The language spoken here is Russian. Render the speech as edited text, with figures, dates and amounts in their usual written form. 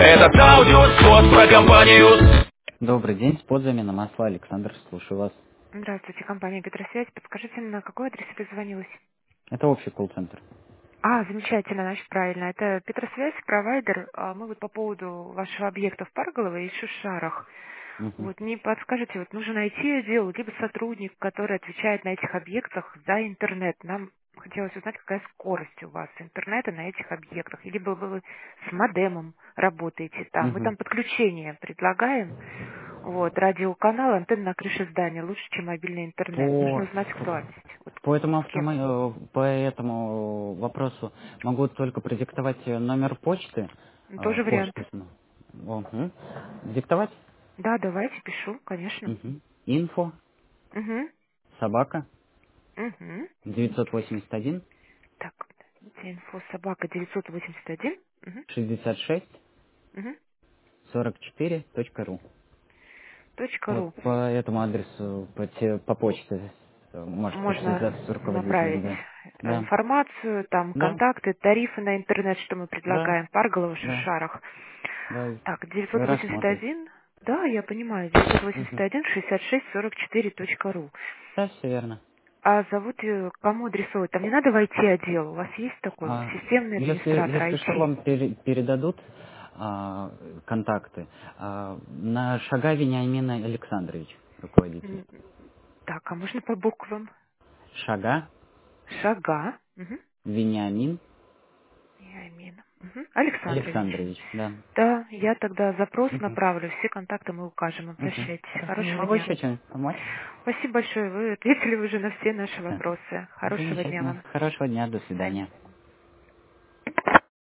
Этот аудиоспот про компанию. Добрый день, спот замена масла, Александр, слушаю вас. Здравствуйте, компания Петросвязь. Подскажите, на какой адрес я дозвонилась? Это общий колл-центр. Замечательно, значит, правильно. Это Петросвязь, провайдер. Мы вот по поводу вашего объекта в Парголово и Шушарах. Мгм. Вот не подскажете, вот нужно найти отдел, либо сотрудник, который отвечает на этих объектах за интернет. Нам хотелось узнать, какая скорость у вас интернета на этих объектах. Или бы вы с модемом работаете там. Мы Мгм. там подключение предлагаем. Вот, радиоканал, антенна на крыше здания. Лучше, чем мобильный интернет. Нужно По, узнать актуальность. Вот с кем? по этому вопросу могу только продиктовать номер почты. Тоже вариант. Почту. Мгм. Диктовать? Да, давайте, пишу, конечно. Мгм. Инфо, Угу. собака, Угу. 981 Так, инфо собака 981. Угу. 66 Угу. 44.ру. .ру. По этому адресу, по почте можете Можно связаться с руководителем, направить да. Да, информацию, там да, контакты, тарифы на интернет, что мы да, предлагаем, Парголово, да, Шишарах. да, Так, рассмотрит. 981, да, я понимаю, Мгм. 981 66 44 ру. Да, все верно. А зовут кому адресовать? Там не надо в IT-отдел, у вас есть такой вот А, системный администратор если что, IT? вам передадут контакты на Шага Вениамина Александрович, руководитель. М, Так, а можно по буквам? Шага Шага. Мгм. Вениамин Ямин. Мгм. Александрович. Александрович, да. Да, я тогда запрос Мгм. направлю, все контакты мы укажем. Мгм. Обращайтесь. Хорошо. Хорошего Могу дня еще вам. чем помочь? Спасибо большое, вы ответили уже на все наши вопросы. Хорошего дня Замечательно. вам. Хорошего дня, до свидания.